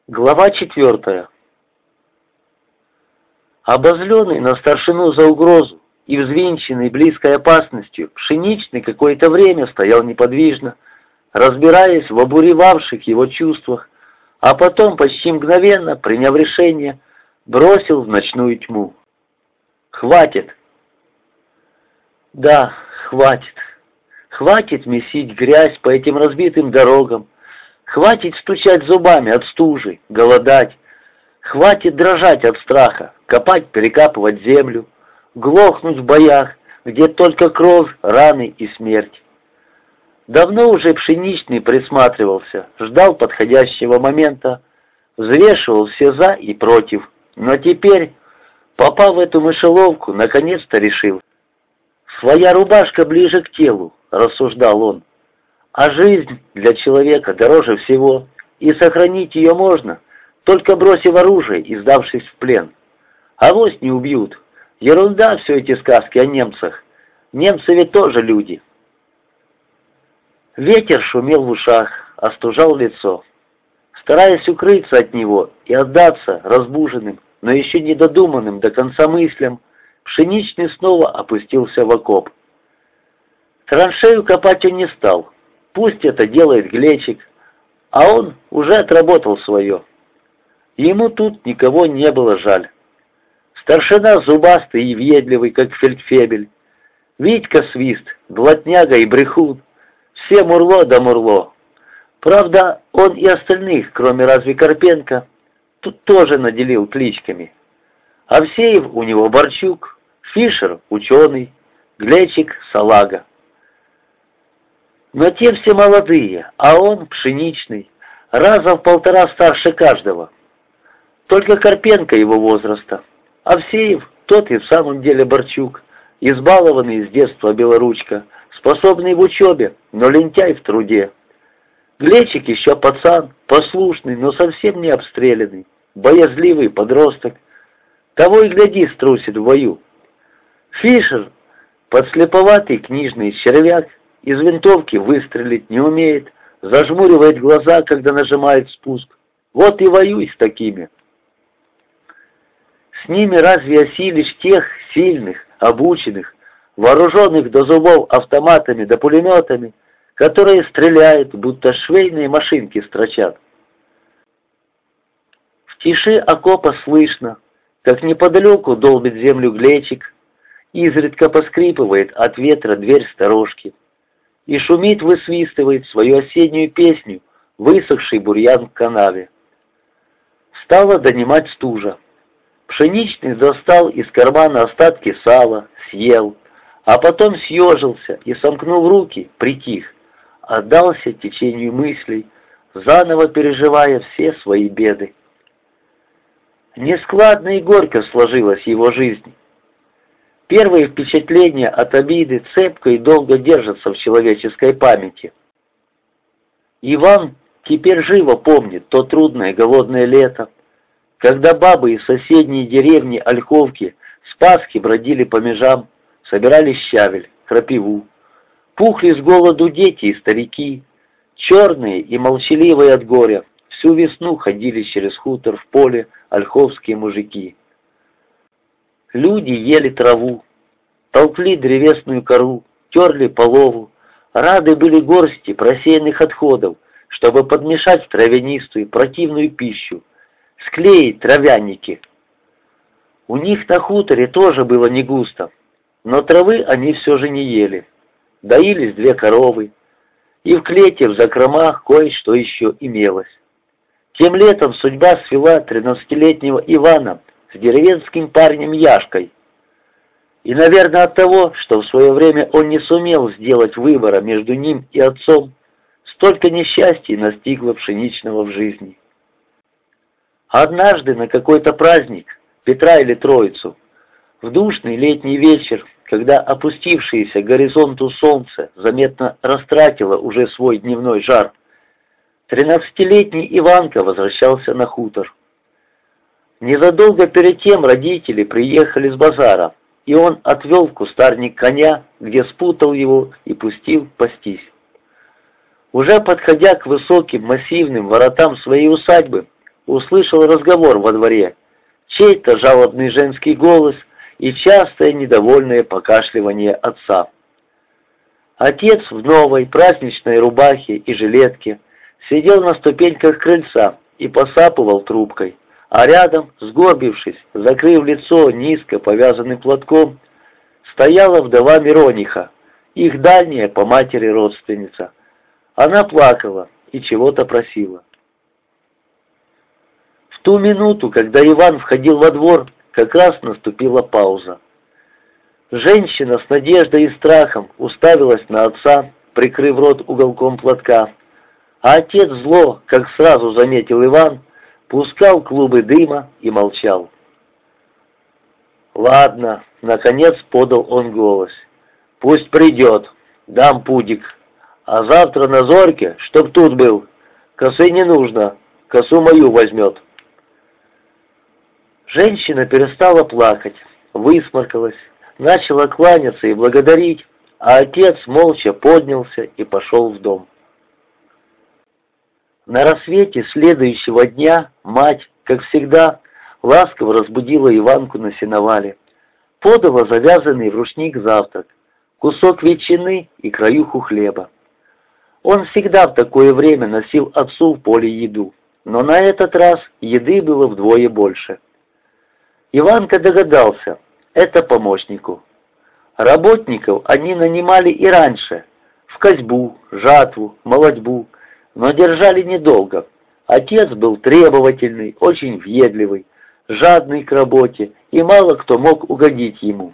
Глава 4. Обозленный на старшину за угрозу и взвинченный близкой опасностью, Пшеничный какое-то время стоял неподвижно, разбираясь в обуревавших его чувствах, а потом, почти мгновенно, приняв решение, бросил в ночную тьму. «Хватит!» «Да, хватит. Хватит месить грязь по этим разбитым дорогам. Хватит стучать зубами от стужи, голодать. Хватит дрожать от страха, копать, перекапывать землю, глохнуть в боях, где только кровь, раны и смерть». Давно уже Пшеничный присматривался, ждал подходящего момента, взвешивал все «за» и «против», но теперь, попав в эту мышеловку, наконец-то решил. «Своя рубашка ближе к телу», — рассуждал он, — «а жизнь для человека дороже всего, и сохранить ее можно, только бросив оружие и сдавшись в плен. Авось не убьют. Ерунда все эти сказки о немцах. Немцы ведь тоже люди». Ветер шумел в ушах, остужал лицо. Стараясь укрыться от него и отдаться разбуженным, но еще не додуманным до конца мыслям, Пшеничный снова опустился в окоп. Траншею копать он не стал. Пусть это делает Глечик, а он уже отработал свое. Ему тут никого не было жаль. Старшина зубастый и въедливый, как фельдфебель. Витька Свист, блатняга и брехун. Все Мурло да Мурло. Правда, он и остальных, кроме разве Карпенко, тут тоже наделил кличками. Авсеев у него Борчук, Фишер ученый, Глечик салага. Но те все молодые, а он Пшеничный, раза в полтора старше каждого. Только Карпенко его возраста. Авсеев тот и в самом деле Борчук, избалованный с детства белоручка, способный в учебе, но лентяй в труде. Глечик еще пацан, послушный, но совсем не обстрелянный, боязливый подросток. Того и гляди, струсит в бою. Фишер, подслеповатый книжный червяк, из винтовки выстрелить не умеет, зажмуривает глаза, когда нажимает спуск. Вот и воюй с такими. С ними разве осилишь тех сильных, обученных, вооруженных до зубов автоматами да пулеметами, которые стреляют, будто швейные машинки строчат? В тиши окопа слышно, как неподалеку долбит землю Глечик, изредка поскрипывает от ветра дверь сторожки, и шумит, высвистывает свою осеннюю песню высохший бурьян в канаве. Стала донимать стужа. Пшеничный достал из кармана остатки сала, съел, а потом съежился и, сомкнув руки, притих, отдался течению мыслей, заново переживая все свои беды. Нескладно и горько сложилась его жизнь. Первые впечатления от обиды цепко и долго держатся в человеческой памяти. Иван теперь живо помнит то трудное голодное лето, когда бабы из соседней деревни Ольховки с Пасхи бродили по межам, собирали щавель, крапиву. Пухли с голоду дети и старики, черные и молчаливые от горя, всю весну ходили через хутор в поле ольховские мужики. Люди ели траву, толкли древесную кору, терли полову, рады были горсти просеянных отходов, чтобы подмешать в травянистую противную пищу, склеить травяники. У них на хуторе тоже было не густо, но травы они все же не ели. Доились 2 коровы, и в клете в закромах кое-что еще имелось. Тем летом судьба свела 13-летнего Ивана с деревенским парнем Яшкой. И, наверное, от того, что в свое время он не сумел сделать выбора между ним и отцом, столько несчастий настигло Пшеничного в жизни. Однажды на какой-то праздник, Петра или Троицу, в душный летний вечер, когда опустившееся к горизонту солнце заметно растратило уже свой дневной жар, 13-летний Иванка возвращался на хутор. Незадолго перед тем родители приехали с базара, и он отвел в кустарник коня, где спутал его и пустил пастись. Уже подходя к высоким массивным воротам своей усадьбы, услышал разговор во дворе, чей-то жалобный женский голос и частое недовольное покашливание отца. Отец в новой праздничной рубахе и жилетке сидел на ступеньках крыльца и посапывал трубкой, а рядом, сгорбившись, закрыв лицо низко повязанным платком, стояла вдова Мирониха, их дальняя по матери родственница. Она плакала и чего-то просила. В ту минуту, когда Иван входил во двор, как раз наступила пауза. Женщина с надеждой и страхом уставилась на отца, прикрыв рот уголком платка, а отец зло, как сразу заметил Иван, пускал клубы дыма и молчал. «Ладно», — наконец подал он голос, — «пусть придет, дам пудик, а завтра на зорьке, чтоб тут был, косы не нужно, косу мою возьмет». Женщина перестала плакать, высморкалась, начала кланяться и благодарить, а отец молча поднялся и пошел в дом. На рассвете следующего дня мать, как всегда, ласково разбудила Иванку на сеновале, подала завязанный в рушник завтрак, кусок ветчины и краюху хлеба. Он всегда в такое время носил отцу в поле еду, но на этот раз еды было вдвое больше. Иванка догадался, это помощнику. Работников они нанимали и раньше, в косьбу, жатву, молотьбу, но держали недолго. Отец был требовательный, очень въедливый, жадный к работе, и мало кто мог угодить ему.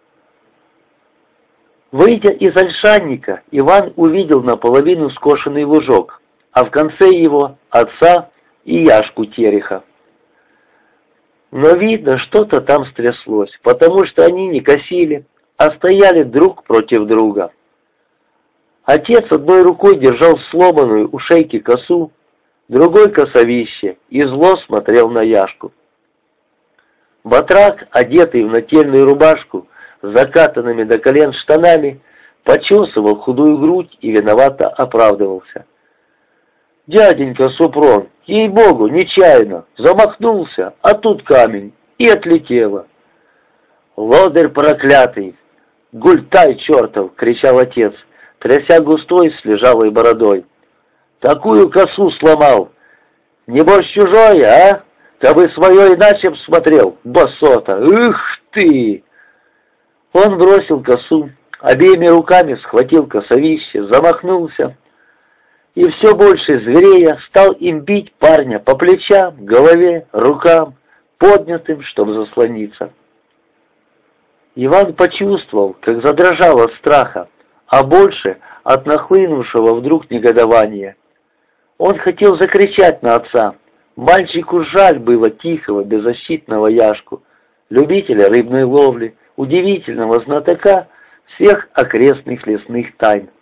Выйдя из ольшанника, Иван увидел наполовину скошенный лужок, а в конце его отца и Яшку Тереха. Но видно, что-то там стряслось, потому что они не косили, а стояли друг против друга. Отец одной рукой держал сломанную у шейки косу, другой косовище, и зло смотрел на Яшку. Батрак, одетый в нательную рубашку, с закатанными до колен штанами, почесывал худую грудь и виновато оправдывался. «Дяденька Супрун, ей-богу, нечаянно, замахнулся, а тут камень, и отлетело». «Лодырь проклятый! Гультай чертов!» — кричал отец, тряся густой слежалой бородой. «Такую косу сломал! Небось чужое, а? Да бы свое иначе б смотрел, басота! Ух ты!» Он бросил косу, обеими руками схватил косовище, замахнулся и все больше зверея стал им бить парня по плечам, голове, рукам, поднятым, чтобы заслониться. Иван почувствовал, как задрожал от страха, а больше от нахлынувшего вдруг негодования. Он хотел закричать на отца. Мальчику жаль было тихого, беззащитного Яшку, любителя рыбной ловли, удивительного знатока всех окрестных лесных тайн.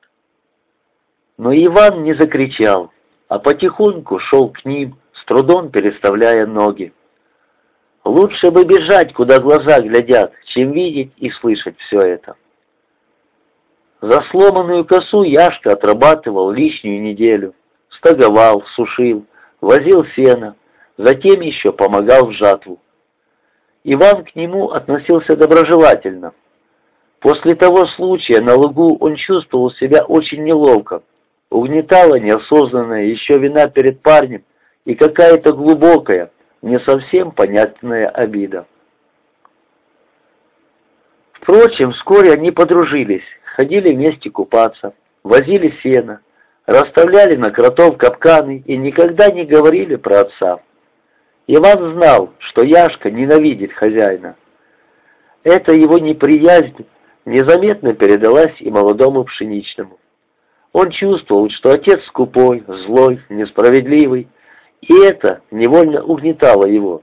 Но Иван не закричал, а потихоньку шел к ним, с трудом переставляя ноги. Лучше бы бежать, куда глаза глядят, чем видеть и слышать все это. За сломанную косу Яшка отрабатывал лишнюю неделю, стоговал, сушил, возил сено, затем еще помогал в жатву. Иван к нему относился доброжелательно. После того случая на лугу он чувствовал себя очень неловко. Угнетала неосознанная еще вина перед парнем и какая-то глубокая, не совсем понятная обида. Впрочем, вскоре они подружились, ходили вместе купаться, возили сено, расставляли на кротов капканы и никогда не говорили про отца. Иван знал, что Яшка ненавидит хозяина. Эта его неприязнь незаметно передалась и молодому Пшеничному. Он чувствовал, что отец скупой, злой, несправедливый, и это невольно угнетало его.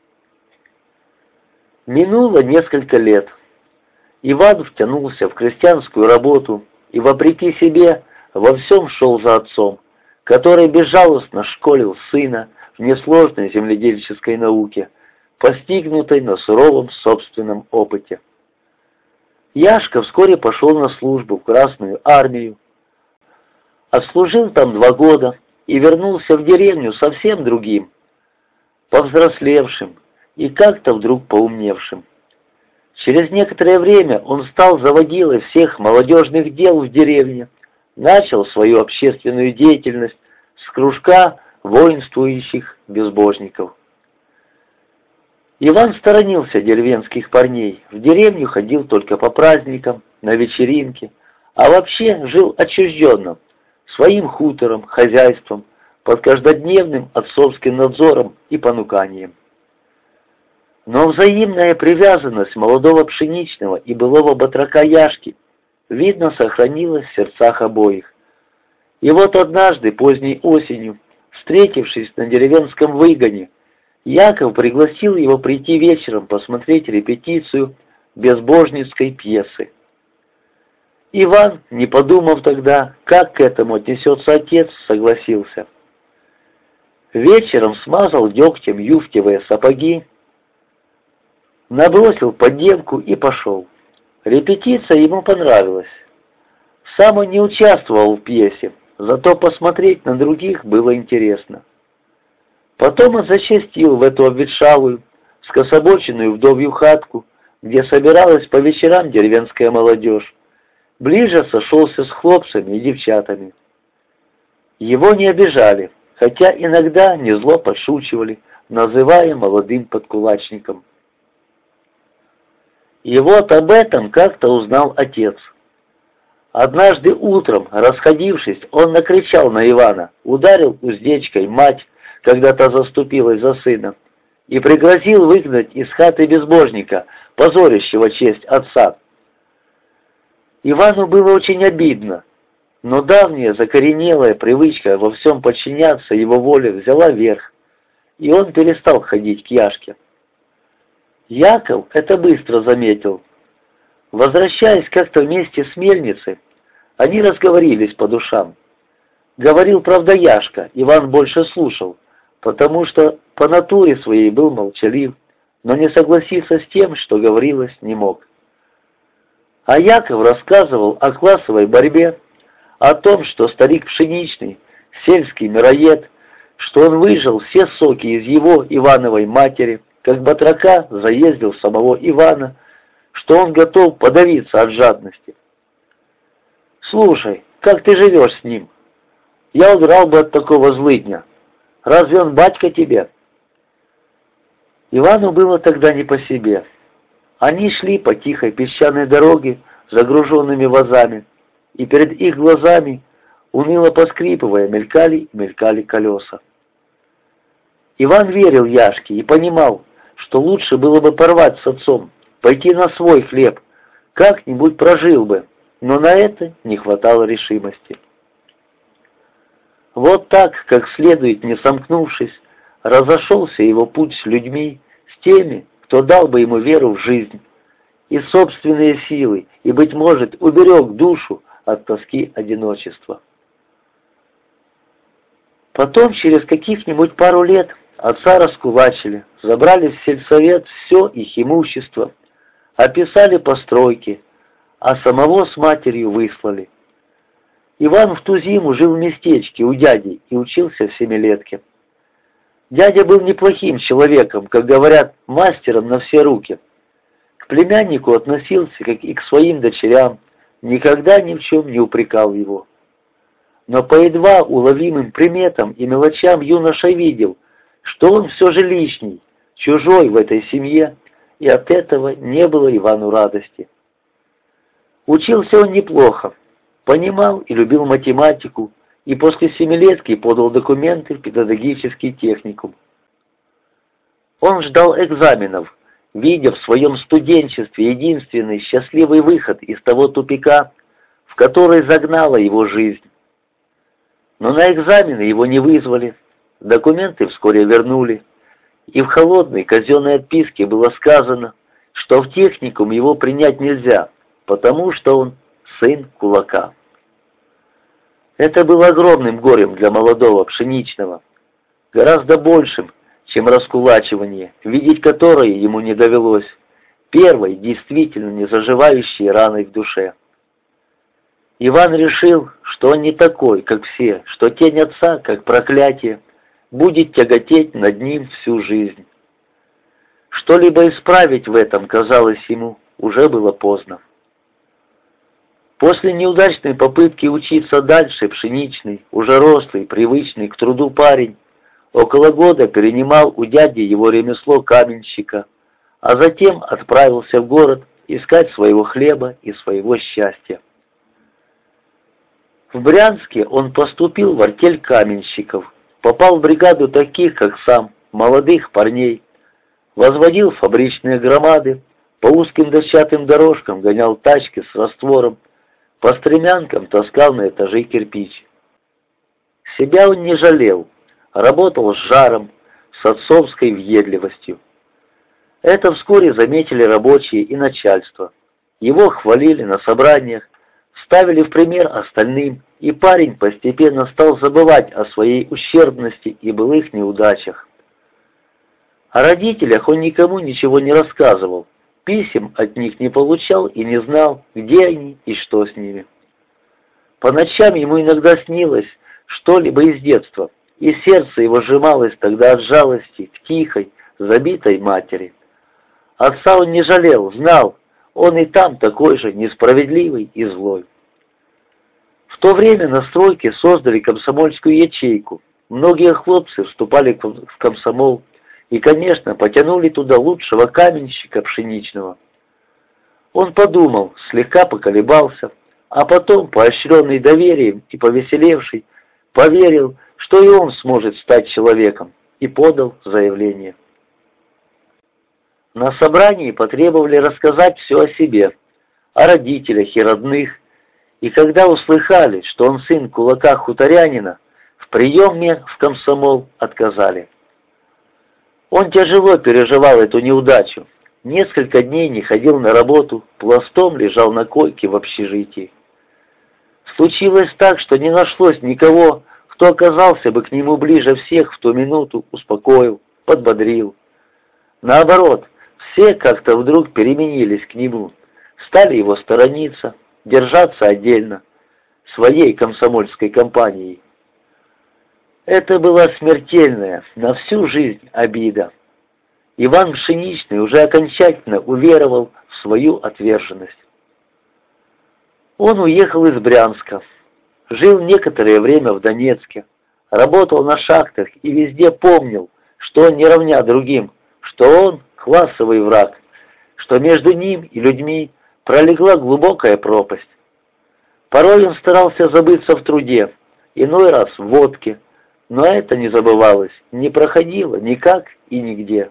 Минуло несколько лет. Иван втянулся в крестьянскую работу и, вопреки себе, во всем шел за отцом, который безжалостно школил сына в несложной земледельческой науке, постигнутой на суровом собственном опыте. Яшка вскоре пошел на службу в Красную армию, отслужил там 2 года и вернулся в деревню совсем другим, повзрослевшим и как-то вдруг поумневшим. Через некоторое время он стал заводилой всех молодежных дел в деревне, начал свою общественную деятельность с кружка воинствующих безбожников. Иван сторонился деревенских парней, в деревню ходил только по праздникам, на вечеринки, а вообще жил отчужденно, своим хутором, хозяйством, под каждодневным отцовским надзором и понуканием. Но взаимная привязанность молодого Пшеничного и былого батрака Яшки, видно, сохранилась в сердцах обоих. И вот однажды, поздней осенью, встретившись на деревенском выгоне, Яков пригласил его прийти вечером посмотреть репетицию безбожницкой пьесы. Иван, не подумав тогда, как к этому отнесется отец, согласился. Вечером смазал дегтем юфтевые сапоги, набросил поддевку и пошел. Репетиция ему понравилась. Сам он не участвовал в пьесе, зато посмотреть на других было интересно. Потом он зачастил в эту обветшалую, скособоченную вдовью хатку, где собиралась по вечерам деревенская молодежь. Ближе сошелся с хлопцами и девчатами. Его не обижали, хотя иногда незло подшучивали, называя молодым подкулачником. И вот об этом как-то узнал отец. Однажды утром, расходившись, он накричал на Ивана, ударил уздечкой мать, когда та заступилась за сына, и пригрозил выгнать из хаты безбожника, позорящего честь отца. Ивану было очень обидно, но давняя закоренелая привычка во всем подчиняться его воле взяла верх, и он перестал ходить к Яшке. Яков это быстро заметил. Возвращаясь как-то вместе с мельницей, они разговорились по душам. Говорил, правда, Яшка, Иван больше слушал, потому что по натуре своей был молчалив, но не согласиться с тем, что говорилось, не мог. А Яков рассказывал о классовой борьбе, о том, что старик Пшеничный, сельский мироед, что он выжал все соки из его Ивановой матери, как батрака заездил самого Ивана, что он готов подавиться от жадности. «Слушай, как ты живешь с ним? Я удрал бы от такого злыдня. Разве он батька тебе?» Ивану было тогда не по себе. Они шли по тихой песчаной дороге, загруженными вазами, и перед их глазами, уныло поскрипывая, мелькали колеса. Иван верил Яшке и понимал, что лучше было бы порвать с отцом, пойти на свой хлеб, как-нибудь прожил бы, но на это не хватало решимости. Вот так, как следует, не сомкнувшись, разошелся его путь с людьми, с теми, кто дал бы ему веру в жизнь и собственные силы, и, быть может, уберег душу от тоски одиночества. Потом, через каких-нибудь пару лет, отца раскулачили, забрали в сельсовет все их имущество, описали постройки, а самого с матерью выслали. Иван в ту зиму жил в местечке у дяди и учился в семилетке. Дядя был неплохим человеком, как говорят, мастером на все руки. К племяннику относился, как и к своим дочерям, никогда ни в чем не упрекал его. Но по едва уловимым приметам и мелочам юноша видел, что он все же лишний, чужой в этой семье, и от этого не было Ивану радости. Учился он неплохо, понимал и любил математику, и после семилетки подал документы в педагогический техникум. Он ждал экзаменов, видя в своем студенчестве единственный счастливый выход из того тупика, в который загнала его жизнь. Но на экзамены его не вызвали, документы вскоре вернули, и в холодной казенной отписке было сказано, что в техникум его принять нельзя, потому что он сын кулака. Это было огромным горем для молодого Пшеничного, гораздо большим, чем раскулачивание, видеть которое ему не довелось, первой действительно не заживающей раной в душе. Иван решил, что он не такой, как все, что тень отца, как проклятие, будет тяготеть над ним всю жизнь. Что-либо исправить в этом, казалось ему, уже было поздно. После неудачной попытки учиться дальше Пшеничный, уже рослый, привычный к труду парень, около года перенимал у дяди его ремесло каменщика, а затем отправился в город искать своего хлеба и своего счастья. В Брянске он поступил в артель каменщиков, попал в бригаду таких, как сам, молодых парней, возводил фабричные громады, по узким дощатым дорожкам гонял тачки с раствором, по стремянкам таскал на этажи кирпич. Себя он не жалел, работал с жаром, с отцовской въедливостью. Это вскоре заметили рабочие и начальство. Его хвалили на собраниях, ставили в пример остальным, и парень постепенно стал забывать о своей ущербности и былых неудачах. О родителях он никому ничего не рассказывал, писем от них не получал и не знал, где они и что с ними. По ночам ему иногда снилось что-либо из детства, и сердце его сжималось тогда от жалости к тихой, забитой матери. Отца он не жалел, знал, он и там такой же несправедливый и злой. В то время на стройке создали комсомольскую ячейку. Многие хлопцы вступали в комсомол и, конечно, потянули туда лучшего каменщика Пшеничного. Он подумал, слегка поколебался, а потом, поощренный доверием и повеселевший, поверил, что и он сможет стать человеком, и подал заявление. На собрании потребовали рассказать все о себе, о родителях и родных, и когда услыхали, что он сын кулака-хуторянина, в приеме в комсомол отказали. Он тяжело переживал эту неудачу, несколько дней не ходил на работу, пластом лежал на койке в общежитии. Случилось так, что не нашлось никого, кто оказался бы к нему ближе всех в ту минуту, успокоил, подбодрил. Наоборот, все как-то вдруг переменились к нему, стали его сторониться, держаться отдельно, своей комсомольской компанией. Это была смертельная, на всю жизнь обида. Иван Пшеничный уже окончательно уверовал в свою отверженность. Он уехал из Брянска, жил некоторое время в Донецке, работал на шахтах и везде помнил, что он не равня другим, что он классовый враг, что между ним и людьми пролегла глубокая пропасть. Порой он старался забыться в труде, иной раз в водке, но это не забывалось, не проходило никак и нигде.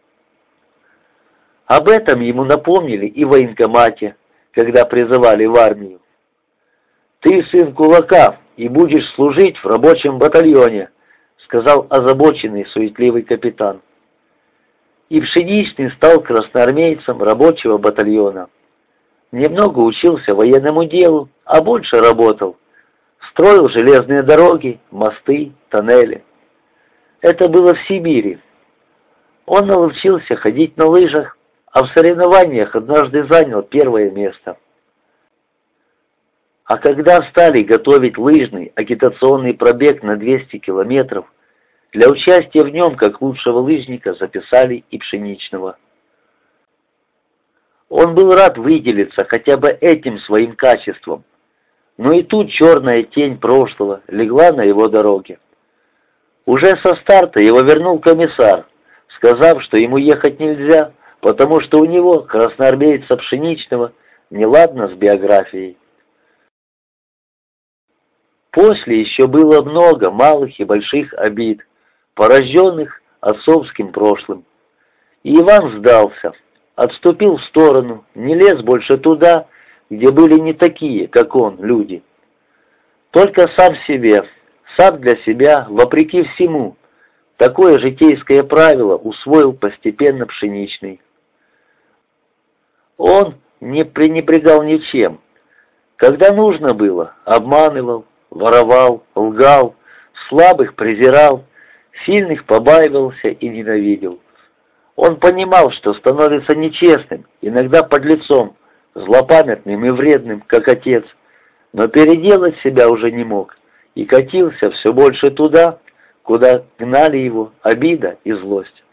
Об этом ему напомнили и в военкомате, когда призывали в армию. «Ты сын кулака и будешь служить в рабочем батальоне», сказал озабоченный суетливый капитан. И Пшеничный стал красноармейцем рабочего батальона. Немного учился военному делу, а больше работал. Строил железные дороги, мосты, тоннели. Это было в Сибири. Он научился ходить на лыжах, а в соревнованиях однажды занял первое место. А когда стали готовить лыжный агитационный пробег на 200 километров, для участия в нем как лучшего лыжника записали и Пшеничного. Он был рад выделиться хотя бы этим своим качеством, но и тут черная тень прошлого легла на его дороге. Уже со старта его вернул комиссар, сказав, что ему ехать нельзя, потому что у него, красноармейца Пшеничного, неладно с биографией. После еще было много малых и больших обид, порожденных отцовским прошлым. И Иван сдался, отступил в сторону, не лез больше туда, где были не такие, как он, люди. Только сам себе, сам для себя, вопреки всему, такое житейское правило усвоил постепенно Пшеничный. Он не пренебрегал ничем. Когда нужно было, обманывал, воровал, лгал, слабых презирал, сильных побаивался и ненавидел. Он понимал, что становится нечестным, иногда подлецом, злопамятным и вредным, как отец, но переделать себя уже не мог и катился все больше туда, куда гнали его обида и злость.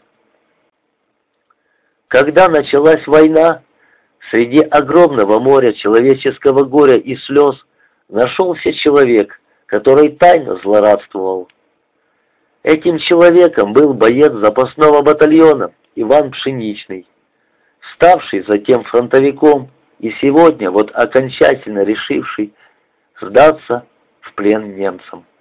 Когда началась война, среди огромного моря человеческого горя и слез нашелся человек, который тайно злорадствовал. Этим человеком был боец запасного батальона Иван Пшеничный, ставший затем фронтовиком и сегодня вот окончательно решивший сдаться в плен немцам.